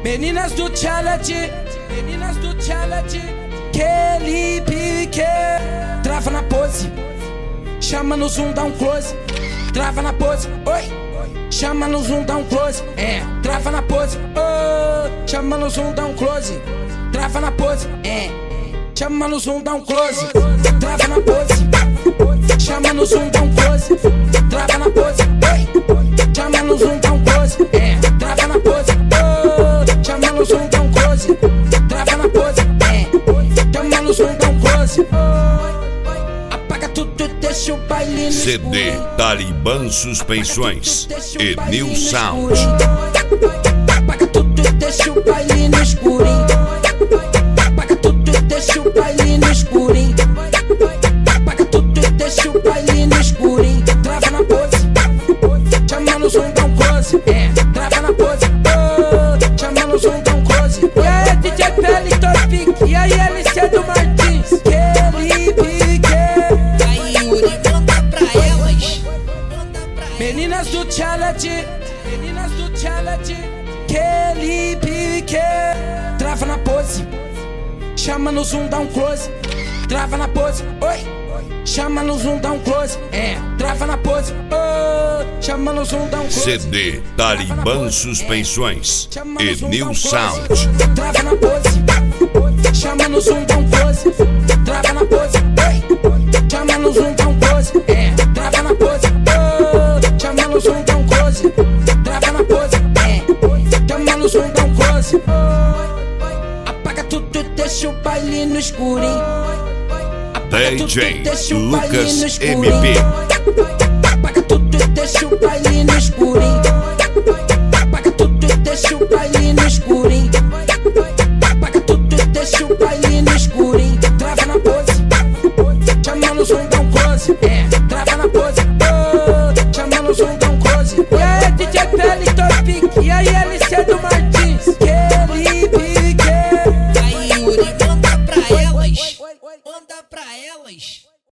Meninas do challenge, que ele pique. Trava na pose, chama no zoom, dá um close. Trava na pose, oi. Chama no zoom, dá um close. Trava na pose, oh. Chama no zoom, dá um close. Trava na pose, chama no zoom, dá um close. Trava na pose, chama no zoom, dá um close. Trava na pose, oi. Chama no zoom, dá um close. Trava na pose, oh. Chama no zoom, dá um close. Trava na pose, chama no zoom, dá um close. Apaga tudo, deixa o baile no CD escuro. Talibã Suspensões e New Sound. Apaga tudo, deixa o baile no escurinho. Apaga tudo, deixa o baile no escurinho. Apaga tudo, deixa o baile no escurinho. Trava na pose, chama no zoom, dá um close. Trava na pose, oh. Chama no zoom, dá um close. E aí, DJ Pele, Topic. E aí, LC do Martins. Que ele pique. Aí, Yuri, manda pra elas. Meninas do challenge, que ele pique. Trava na pose, chama no zoom, dá um close. Trava na pose, oi. Chama no zoom, dá um close. Trava na pose, oh. Chama no zoom, dá um close. CD Talibã Suspensões e New Sound. Trava na pose, chama no zoom, dá um close. Trava na pose, oi. Chama no zoom, dá um close. Trava na pose, oh. Chama no zoom, dá um close. Trava na pose, chama no zoom, dá um close. Apaga tudo, deixa o baile no escurinho. Apaga tudo, DJ deixa o baile Lucas no escurinho. MP. Apaga tudo, deixa o baile no escurinho. Apaga tudo, deixa o baile no escurinho. Apaga tudo, deixa o baile no